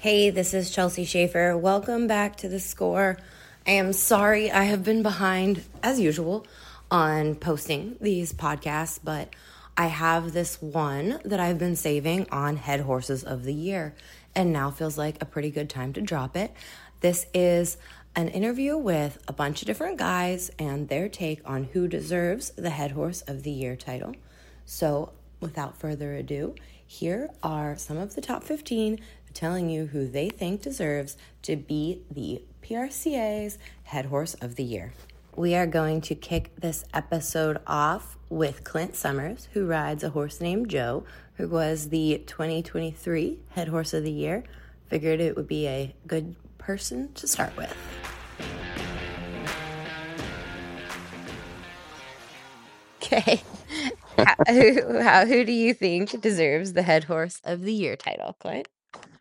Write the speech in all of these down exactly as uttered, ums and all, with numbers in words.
Hey, this is Chelsea Schaefer. Welcome back to The Score. I am sorry I have been behind, as usual, on posting these podcasts, but I have this one that I've been saving on Head Horses of the Year, and now feels like a pretty good time to drop it. This is an interview with a bunch of different guys and their take on who deserves the Head Horse of the Year title. So, without further ado, here are some of the top fifteen telling you who they think deserves to be the P R C A's Head Horse of the Year. We are going to kick this episode off with Clint Summers, who rides a horse named Joe, who was the twenty twenty-three Head Horse of the Year. Figured it would be a good person to start with. Okay. how, who, how, who do you think deserves the Head Horse of the Year title, Clint?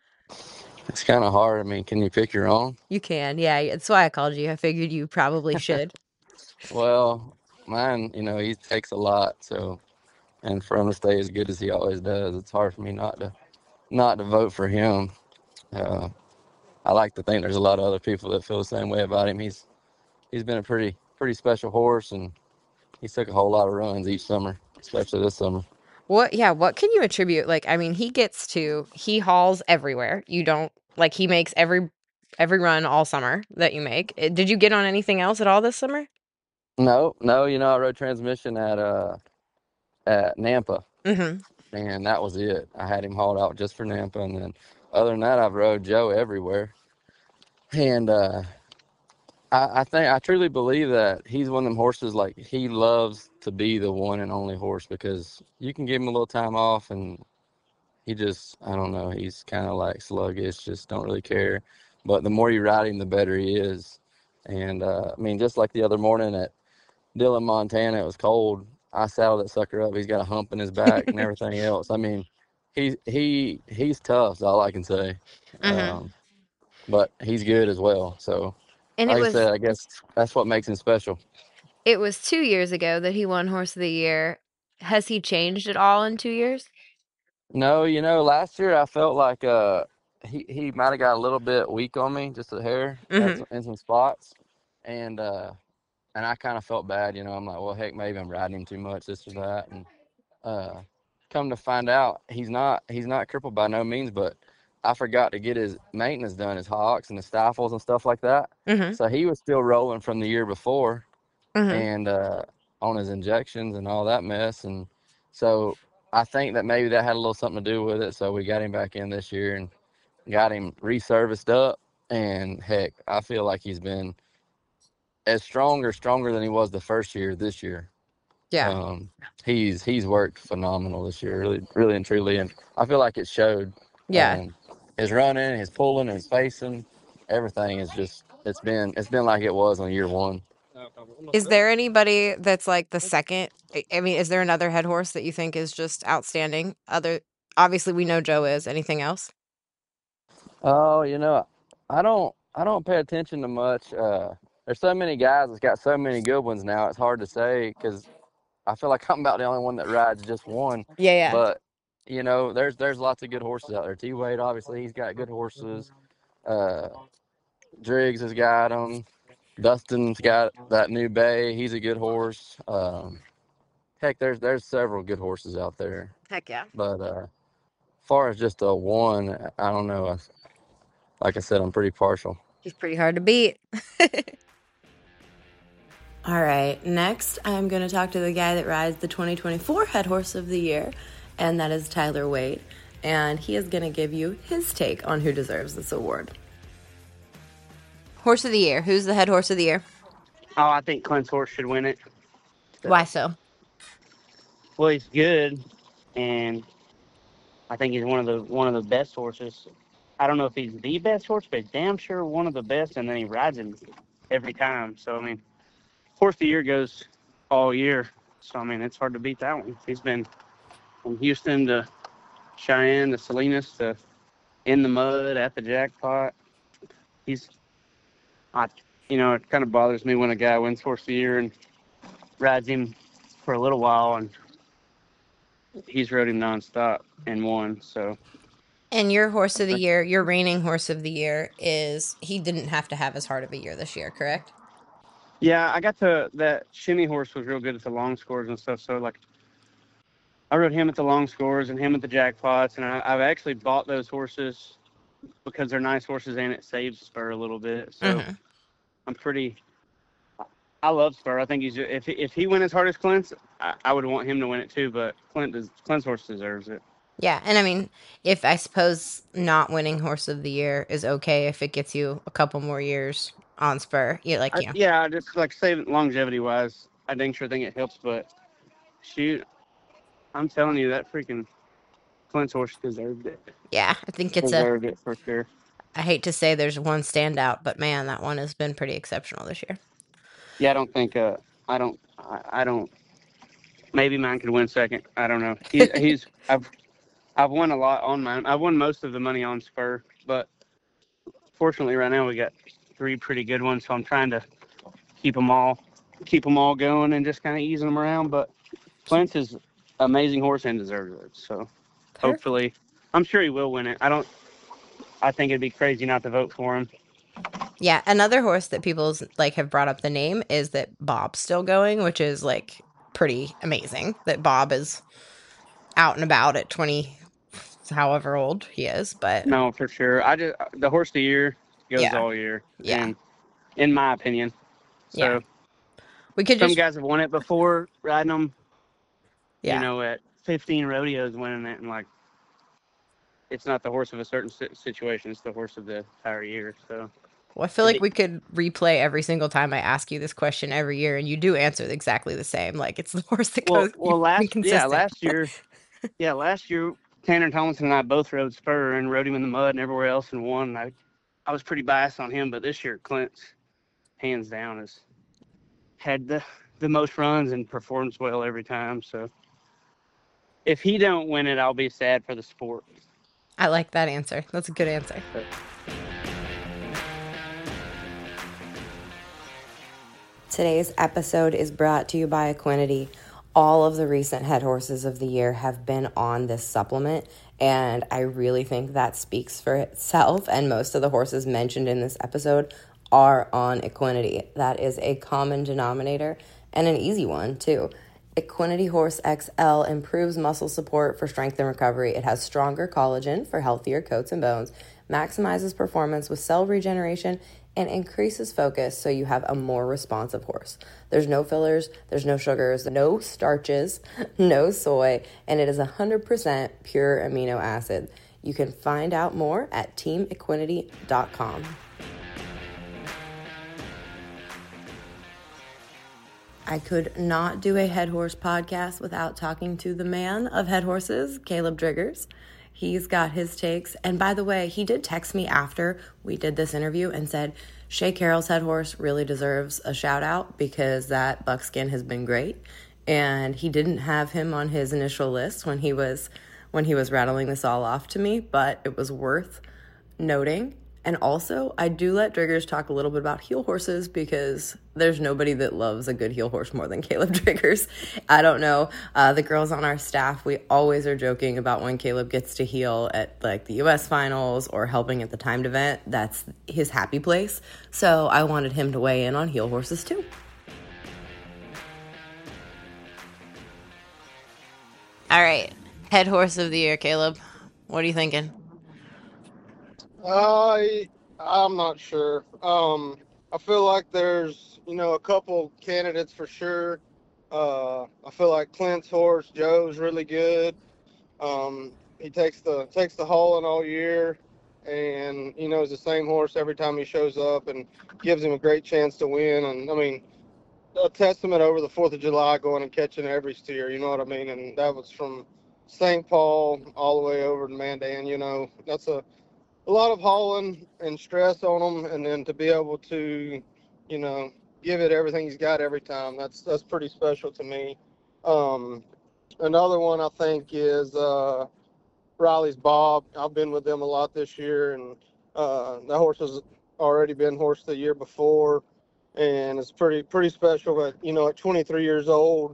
It's kind of hard. I mean, can you pick your own? You can, yeah. That's why I called you. I figured you probably should. Well, mine, you know, he takes a lot. So, and for him to stay as good as he always does, it's hard for me not to not to vote for him. Uh, I like to think there's a lot of other people that feel the same way about him. He's he's been a pretty pretty special horse, and he took a whole lot of runs each summer, especially this summer. What, yeah, what can you attribute? Like, I mean, he gets to, he hauls everywhere. You don't, like, he makes every, every run all summer that you make. Eh, Did you get on anything else at all this summer? No, no, you know, I rode transmission at uh at Nampa, Mm-hmm. and that was it. I had him hauled out just for Nampa, and then other than that, I've rode Joe everywhere. And uh, I, I think I truly believe that he's one of them horses, like, he loves to be the one and only horse, because you can give him a little time off and he just, I don't know, he's kind of like sluggish, just don't really care. But the more you ride him, the better he is. And uh, I mean, just like the other morning at Dillon, Montana, it was cold. I saddled that sucker up. He's got a hump in his back and everything else. I mean, he he he's tough, is all I can say. Mm-hmm. Um, but he's good as well. So, And it like I was, said, I guess that's what makes him special. it was two years ago that he won Horse of the Year. Has he changed at all in two years? No, you know, last year I felt like uh he, he might have got a little bit weak on me, just a hair at Mm-hmm. some, in some spots, and uh and I kind of felt bad. You know, I'm like, well, heck, maybe I'm riding him too much, this or that, and uh, come to find out, he's not he's not crippled by no means, but I forgot to get his maintenance done, his hocks and his stifles and stuff like that. Mm-hmm. So he was still rolling from the year before, Mm-hmm. and uh, on his injections and all that mess. And so I think that maybe that had a little something to do with it. So we got him back in this year and got him reserviced up. And heck, I feel like he's been as strong or stronger than he was the first year this year. Yeah. Um, he's he's worked phenomenal this year, really, really and truly. And I feel like it showed. Yeah. Um, his running, his pulling, his facing, everything is just it's been it's been like it was on year one. Is there anybody that's like the second? I I mean, is there another head horse that you think is just outstanding? Other, obviously, we know Joe is. Anything else? Oh, you know, I don't I don't pay attention to much. Uh, there's so many guys that's got so many good ones now. It's hard to say because I feel like I'm about the only one that rides just one. Yeah, yeah. But you know, there's there's lots of good horses out there. T Wade, obviously, he's got good horses. Uh, Driggs has got them. Dustin's got that new Bay. He's a good horse. Um, heck, there's there's several good horses out there. Heck yeah. But uh, as far as just a one, I don't know. I, like I said, I'm pretty partial. He's pretty hard to beat. All right, next I'm going to talk to the guy that rides the twenty twenty-four Head Horse of the Year, and that is Tyler Wade. And he is going to give you his take on who deserves this award. Horse of the Year. Who's the Head Horse of the Year? Oh, I think Clint's horse should win it. Why so? Well, he's good, and I think he's one of the one of the best horses. I don't know if he's the best horse, but he's damn sure one of the best, and then he rides him every time. So, I mean, Horse of the Year goes all year. So, I mean, it's hard to beat that one. He's been from Houston to Cheyenne to Salinas to in the mud at the jackpot. He's, I, you know, it kind of bothers me when a guy wins Horse of the Year and rides him for a little while, and he's rode him nonstop and won. So And your horse of the year, your reigning horse of the year is, he didn't have to have as hard of a year this year, correct? Yeah, I got to that shimmy horse was real good at the long scores and stuff. So like, I rode him at the long scores and him at the jackpots, and I, I've actually bought those horses because they're nice horses and it saves Spur a little bit. So Mm-hmm. I'm pretty. I love Spur. I think he's if he, if he went as hard as Clint's, I, I would want him to win it too. But Clint does, Clint's horse deserves it. Yeah, and I mean, if I suppose not winning horse of the year is okay if it gets you a couple more years on Spur, you like I, you know. yeah, I just like say longevity wise, I dang sure think it helps. But shoot, I'm telling you that freaking Clint's horse deserved it. Yeah, I think it's a. Deserved it for sure. I hate to say there's one standout, but man, that one has been pretty exceptional this year. Yeah, I don't think. Uh, I don't. I, I don't. Maybe mine could win second. I don't know. He, he's. I've. I've won a lot on mine. I've won most of the money on Spur, but fortunately, right now we got three pretty good ones. So I'm trying to keep them all, keep them all going, and just kind of easing them around. But Clint's is amazing horse and deserves it. So Perfect. hopefully, I'm sure he will win it. I don't. I think it'd be crazy not to vote for him. Yeah, another horse that people's like have brought up the name is that Bob's still going, which is like pretty amazing that Bob is out and about at twenty, however old he is. But No, for sure. I just the horse of the year goes Yeah. all year. Yeah. And in my opinion. So Yeah. we could some just guys have won it before, riding them, yeah. you know, at fifteen rodeos winning it, and like, it's not the horse of a certain si- situation; it's the horse of the entire year. So, Well, I feel like we could replay every single time I ask you this question every year, and you do answer exactly the same. Like it's the horse that well, goes. well, last consistent. yeah, last year, yeah, last year, Tanner Tomlinson and I both rode Spur and rode him in the mud and everywhere else and won. And I, I was pretty biased on him, but this year Clint's hands down has had the the most runs and performs well every time. So, if he don't win it, I'll be sad for the sport. I like that answer. That's a good answer. But, Today's episode is brought to you by Equinety. All of the recent head horses of the year have been on this supplement, and I really think that speaks for itself, and most of the horses mentioned in this episode are on Equinety. That is a common denominator and an easy one, too. Equinety Horse X L improves muscle support for strength and recovery. It has stronger collagen for healthier coats and bones, maximizes performance with cell regeneration, and increases focus so you have a more responsive horse. There's no fillers, there's no sugars, no starches, no soy, and it is one hundred percent pure amino acid. You can find out more at team equinety dot com. I could not do a head horse podcast without talking to the man of head horses, Caleb Driggers. He's got his takes. And by the way, he did text me after we did this interview and said, Shay Carroll's head horse really deserves a shout out because that buckskin has been great. And he didn't have him on his initial list when he was when he was rattling this all off to me, but it was worth noting. And also, I do let Driggers talk a little bit about heel horses because there's nobody that loves a good heel horse more than Caleb Driggers. I don't know. Uh, the girls on our staff, we always are joking about when Caleb gets to heel at like the U S finals or helping at the timed event. That's his happy place. So I wanted him to weigh in on heel horses too. All right. Head horse of the year, Caleb. What are you thinking? I I'm not sure. Um, I feel like there's you know a couple candidates for sure. Uh, I feel like Clint's horse Joe's really good. Um, he takes the takes the hauling all year, and you know is the same horse every time he shows up, and gives him a great chance to win. And I mean, a testament over the Fourth of July going and catching every steer. You know what I mean? And that was from Saint Paul all the way over to Mandan. You know, that's a a lot of hauling and stress on him, and then to be able to, you know, give it everything he's got every time. That's that's pretty special to me. Um, another one I think is uh, Riley's Bob. I've been with them a lot this year, and uh, that horse has already been horse of the year before, and it's pretty pretty special. But you know, at twenty-three years old,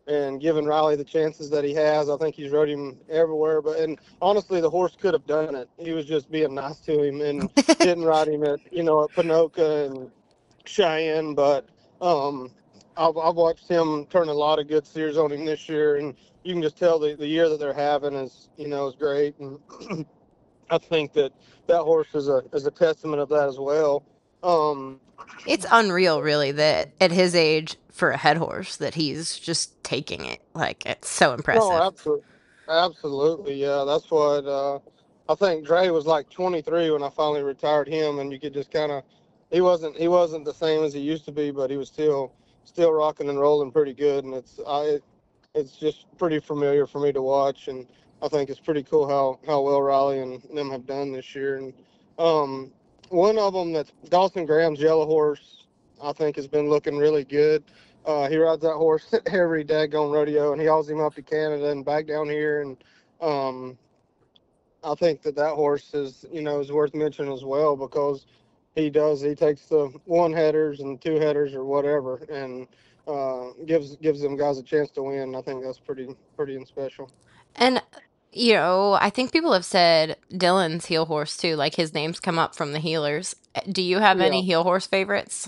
and giving Riley the chances that he has. I think he's rode him everywhere. But and honestly, the horse could have done it. He was just being nice to him and didn't ride him at you know at Pinoca and Cheyenne. But um, I've, I've watched him turn a lot of good steers on him this year, and you can just tell the, the year that they're having is you know is great. And I think that that horse is a is a testament of that as well. Um, It's unreal, really, that at his age, for a head horse, that he's just taking it. Like, it's so no, impressive. absolutely, absolutely, yeah. That's what uh, I think. Dre was like twenty-three when I finally retired him, and you could just kind of he wasn't he wasn't the same as he used to be, but he was still still rocking and rolling pretty good. And it's I it's just pretty familiar for me to watch, and I think it's pretty cool how how well Riley and them have done this year. And um, one of them that's Dawson Graham's yellow horse, I think has been looking really good. Uh, he rides that horse every daggone rodeo, and he hauls him up to Canada and back down here. And um, I think that that horse is, you know, is worth mentioning as well because he does. He takes the one headers and two headers or whatever, and uh, gives gives them guys a chance to win. I think that's pretty pretty special. And, you know, I think people have said Dylan's heel horse, too. Like, his name's come up from the heelers. Do you have Yeah. any heel horse favorites?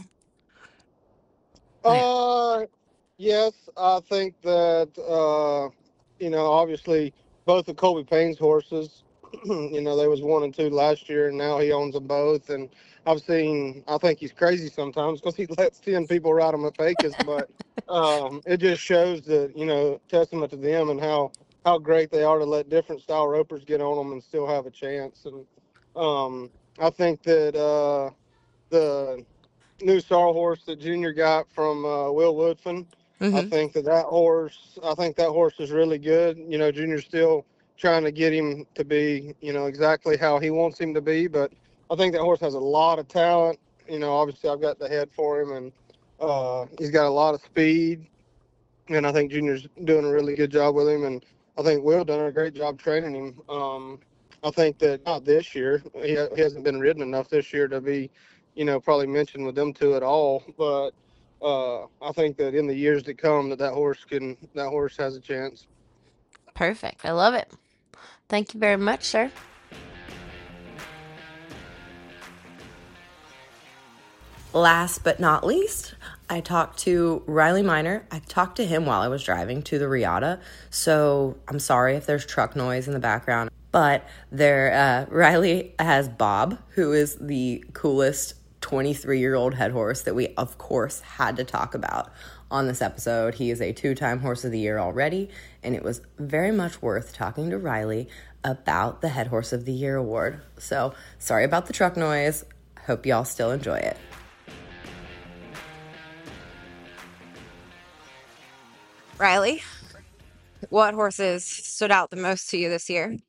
Uh, yes, I think that uh, you know, obviously both of Colby Payne's horses, you know, they was one and two last year, and now he owns them both. And I've seen, I think he's crazy sometimes because he lets ten people ride him at Pecos, but um, it just shows that you know, testament to them and how how great they are to let different style ropers get on them and still have a chance. And um, I think that uh, the new sorrel horse that Junior got from uh, Will Woodfin. I Mm-hmm. think that that horse, I think that horse is really good. You know, Junior's still trying to get him to be, you know, exactly how he wants him to be. But I think that horse has a lot of talent. You know, obviously I've got the head for him, and uh, he's got a lot of speed. And I think Junior's doing a really good job with him. And I think Will done a great job training him. Um, I think that not this year. He, ha- he hasn't been ridden enough this year to be, you know, probably mentioned with them two at all. But uh, I think that in the years to come, that that horse can that horse has a chance. Perfect. I love it. Thank you very much, sir. Last but not least, I talked to Riley Miner. I talked to him while I was driving to the Riata, so I'm sorry if there's truck noise in the background. But there, uh, Riley has Bob, who is the coolest twenty-three-year-old head horse that we, of course, had to talk about on this episode. He is a two-time Horse of the Year already, and it was very much worth talking to Riley about the Head Horse of the Year award. So, sorry about the truck noise. Hope y'all still enjoy it. Riley, what horses stood out the most to you this year?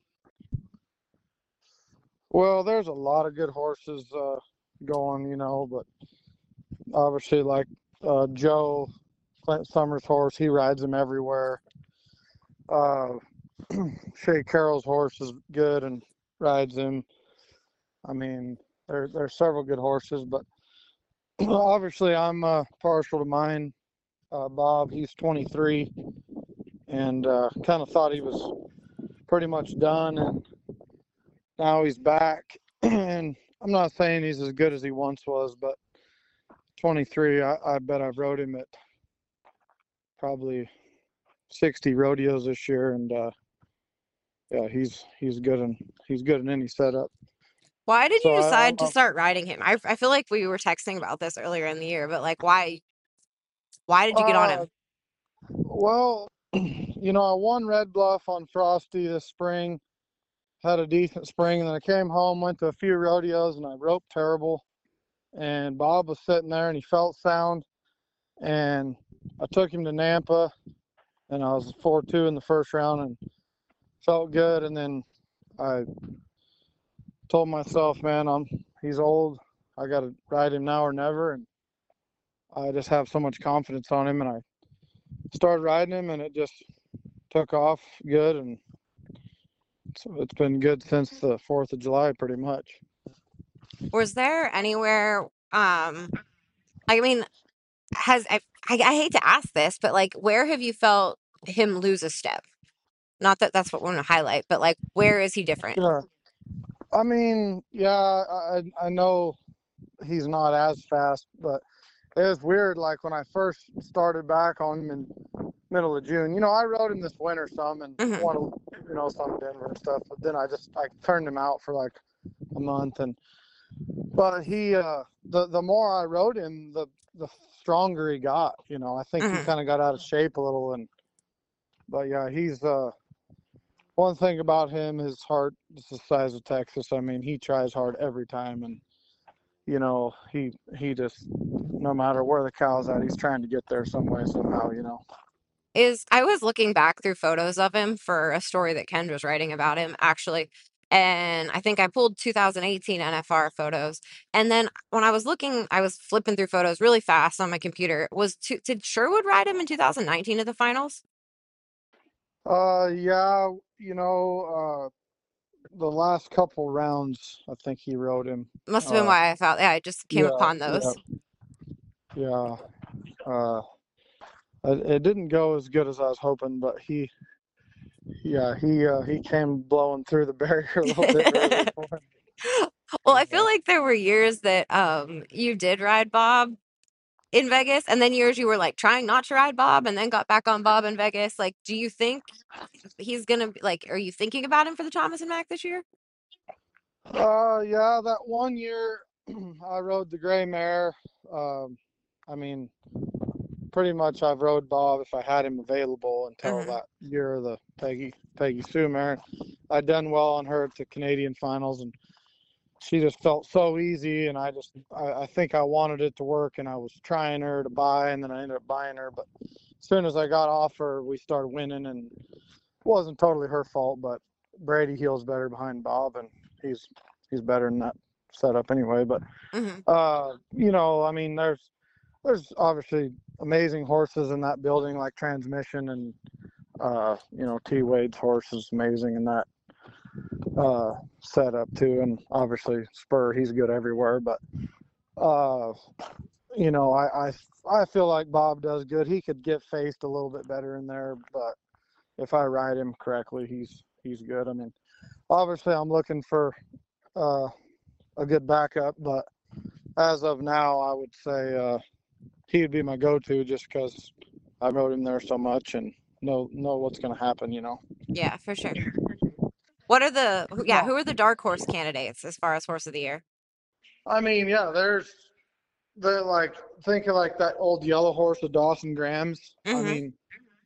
Well, there's a lot of good horses uh, going, you know, but obviously, like uh, Joe, Clint Summers' horse, he rides him everywhere. Uh, Shay Carroll's horse is good and rides him. I mean, there there's several good horses, but obviously, I'm uh, partial to mine. Uh, Bob, he's twenty-three, and uh, kind of thought he was pretty much done, and now he's back. And I'm not saying he's as good as he once was, but twenty-three, I, I bet I've rode him at probably sixty rodeos this year, and uh, yeah, he's he's good and he's good in any setup. Why did So you I, decide I, to start riding him? I, I feel like we were texting about this earlier in the year, but like, why why did you get on uh, him? well, you know, I won Red Bluff on Frosty this spring, had a decent spring, and then I came home, went to a few rodeos, and I roped terrible. And Bob was sitting there, and he felt sound, and I took him to Nampa, and I was four two in the first round, and felt good. And then I told myself, man, I'm he's old. I got to ride him now or never. And I just have so much confidence on him. And I started riding him, and it just took off good. And so it's been good since the fourth of July, pretty much. Was there anywhere, um, I mean, has I, I hate to ask this, but like, where have you felt him lose a step? Not that that's what we want to highlight, but like, where is he different? Sure. I mean, yeah, I I I know he's not as fast, but it was weird. Like when I first started back on him in middle of June, you know, I rode him this winter some and hmm won, a- you know, some Denver and stuff. But then I just I turned him out for like a month, and but he uh the the more I rode him, the the stronger he got. You know, I think he hmm kind of got out of shape a little, and but yeah, he's uh one thing about him, his heart is the size of Texas. I mean, he tries hard every time, and you know, he he just no matter where the cow's at, he's trying to get there some way somehow. You know. Is I was looking back through photos of him for a story that Ken was writing about him actually. And I think I pulled two thousand eighteen N F R photos. And then when I was looking, I was flipping through photos really fast on my computer. Was to, did Sherwood ride him in two thousand nineteen at the finals? Uh, yeah, you know, uh, the last couple rounds, I think he rode him. Must have been Uh, why I thought, yeah, I just came yeah, upon yeah, those. yeah. Uh, it, it didn't go as good as I was hoping, but he, yeah, he uh, he came blowing through the barrier a little bit early for him. Well, I feel Yeah. like there were years that um you did ride Bob in Vegas, and then years you were like trying not to ride Bob and then got back on Bob in Vegas. Like, do you think he's gonna be like, are you thinking about him for the Thomas and Mack this year? Uh, yeah, that one year I rode the gray mare. Um, I mean, pretty much I've rode Bob if I had him available until hmm that year of the Peggy Peggy Sue mare. I'd done well on her at the Canadian finals, and she just felt so easy. And I just I, I think I wanted it to work, and I was trying her to buy, and then I ended up buying her. But as soon as I got off her, we started winning, and it wasn't totally her fault. But Brady Heel's better behind Bob, and he's he's better in that setup anyway. But hmm uh, you know, I mean, there's there's obviously amazing horses in that building, like Transmission, and uh, you know, T Wade's horse is amazing in that uh, setup too, and obviously Spur, he's good everywhere. But uh, you know, I, I I feel like Bob does good. He could get faced a little bit better in there, but if I ride him correctly, he's he's good. I mean, obviously I'm looking for uh, a good backup, but as of now, I would say uh, he'd be my go-to just because I rode him there so much and know know what's going to happen. You know. Yeah, for sure. What are the who- yeah, No, who are the dark horse candidates as far as horse of the year? I mean, yeah, there's the like think of like that old yellow horse of Dawson Graham's. I hmm mean,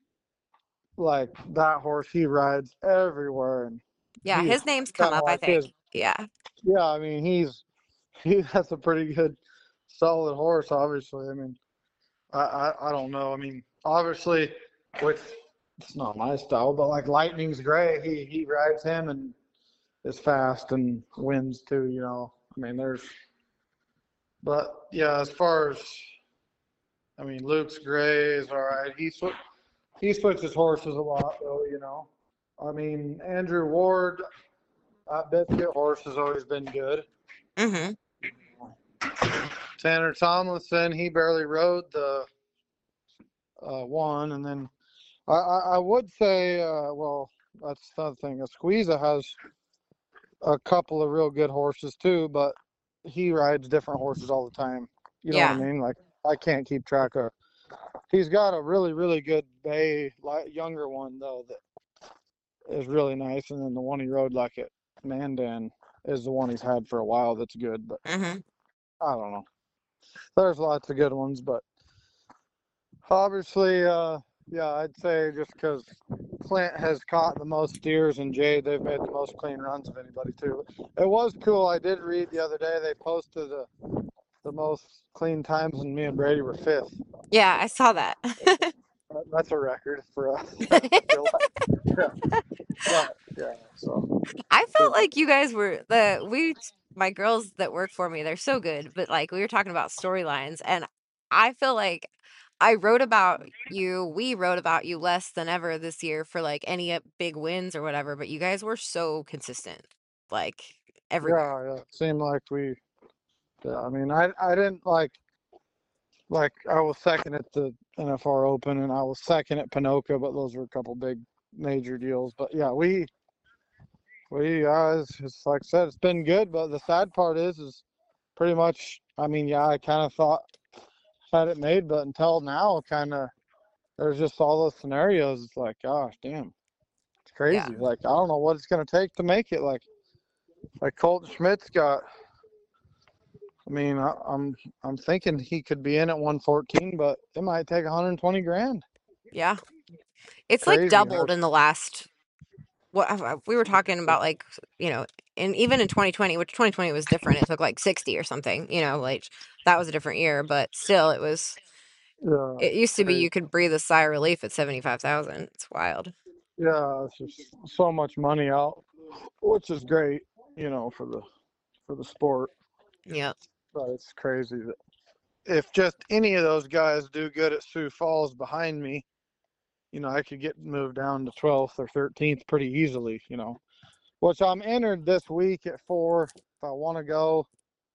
like that horse, he rides everywhere, and Yeah, he's his name's come kind of up, I like his. think. Yeah. Yeah, I mean, he's he has a pretty good, solid horse. Obviously, I mean, I I, I don't know. I mean, obviously, which it's not my style, but like Lightning's Gray, he he rides him and is fast and wins too. You know, I mean, there's. But yeah, as far as I mean, Luke's Gray is all right. He sw- he switches horses a lot, though. You know, I mean, Andrew Ward, that Biscuit horse has always been good. hmm Tanner Tomlinson, he barely rode the uh, one, and then I, I, I would say, uh, well, that's another thing. Squeeza has a couple of real good horses too, but he rides different horses all the time. You know what I Yeah. mean? Like I can't keep track of. He's got a really, really good bay, like younger one though that is really nice, and then the one he rode like at Mandan is the one he's had for a while. That's good, but hmm I don't know. There's lots of good ones, but obviously, uh, yeah, I'd say just because Clint has caught the most steers and Jade, they've made the most clean runs of anybody too. It was cool. I did read the other day they posted the the most clean times, and me and Brady were fifth. Yeah, I saw that. That's a record for us. I feel like. Yeah, but yeah. So I felt good. like you guys were the we my girls that work for me, they're so good, but like we were talking about storylines and I feel like I wrote about you, we wrote about you less than ever this year for like any uh, big wins or whatever, but you guys were so consistent, like everywhere. Yeah, yeah. Seemed like we. Yeah, I mean, I I didn't like. like I was second at the N F R Open and I was second at Pinoca, but those were a couple big major deals. But yeah, we we uh, it's, it's like I said, it's been good. But the sad part is, is pretty much. I mean, yeah, I kind of thought had it made, but until now, kind of there's just all those scenarios. It's like, gosh, damn, it's crazy. Yeah. Like I don't know what it's gonna take to make it. Like like Colton Schmidt's got. I mean, I, I'm I'm thinking he could be in at one fourteen, but it might take one hundred twenty grand. Yeah. It's Crazy. like doubled in the last, what we were talking about, like, you know, and even in twenty twenty, which twenty twenty was different. It took like sixty or something, you know, like that was a different year, but still it was, Yeah, it used to be crazy. you could breathe a sigh of relief at seventy-five thousand. It's wild. Yeah, it's just so much money out, which is great, you know, for the for the sport. Yep. But it's crazy that if just any of those guys do good at Sioux Falls behind me, you know, I could get moved down to twelfth or thirteenth pretty easily, you know. Which I'm entered this week at four if I want to go.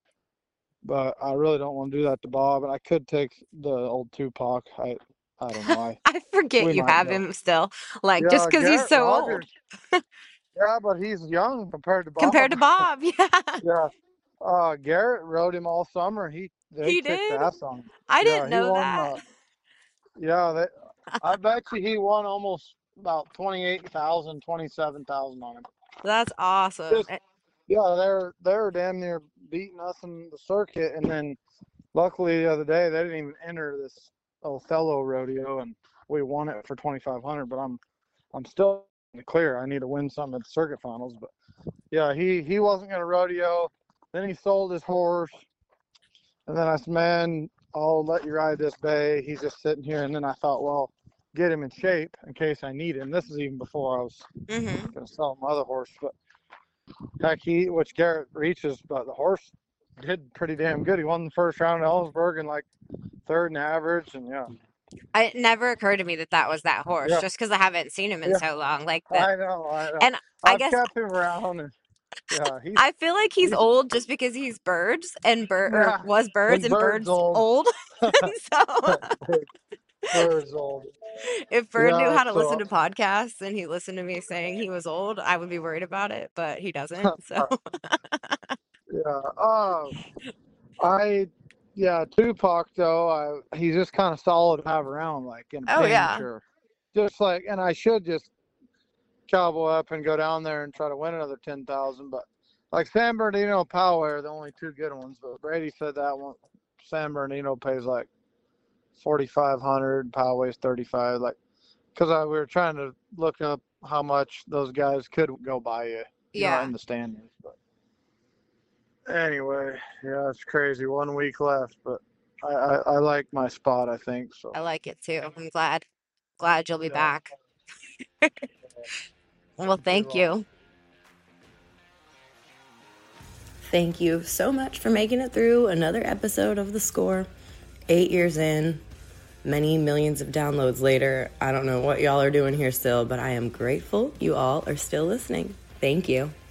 But I really don't want to do that to Bob. And I could take the old Tupac. I I don't know. I, I forget we you might have go. him still, like, Yeah, just because he's Garrett so Rogers. old Yeah, but he's young compared to Bob. compared to Bob. Yeah. Yeah. Uh, Garrett rode him all summer. He they He kicked did? ass on him. I Yeah, didn't he know won. that. Uh, yeah, they, I bet you he won almost about twenty-eight thousand, twenty-seven thousand on him. That's awesome. Just, yeah, they're they're damn near beating us in the circuit, and then luckily the other day they didn't even enter this Othello rodeo, and we won it for twenty-five hundred. But I'm I'm still in the clear. I need to win some at the circuit finals. But yeah, he he wasn't gonna rodeo. Then he sold his horse, and then I said, man, I'll let you ride this bay. He's just sitting here. And then I thought, well, get him in shape in case I need him. This is even before I was Mm-hmm. gonna sell my other horse. But heck, he, which Garrett reaches, but the horse did pretty damn good. He won the first round at Ellensburg and like third in average, and yeah. It never occurred to me that that was that horse, Yeah. just because I haven't seen him in Yeah. so long. Like that, I know, I know. and I I've guess kept him around, and yeah, he's I feel like he's he's old just because he's birds and bird or yeah. was birds And and Bird's birds old. old. So Bird's old. if Bird knew Yeah, how to so listen to podcasts and he listened to me saying he was old, I would be worried about it, but he doesn't. So yeah. Uh, I yeah, Tupac though, I he's just kind of solid to have around, like in a oh pinch yeah, or just like, and I should just cowboy up and go down there and try to win another ten thousand. But like San Bernardino, Poway are the only two good ones. But Brady said that one, San Bernardino pays like forty five hundred, Poway's thirty five. Like, cause I, we were trying to look up how much those guys could go by you, you know, yeah. in the standings. But anyway, yeah, it's crazy. One week left, but I, I, I like my spot, I think. So I like it too. I'm glad, glad you'll be yeah. back. Well, thank you. Thank you so much for making it through another episode of The Score. Eight years in, many millions of downloads later. I don't know what y'all are doing here still, but I am grateful you all are still listening. Thank you.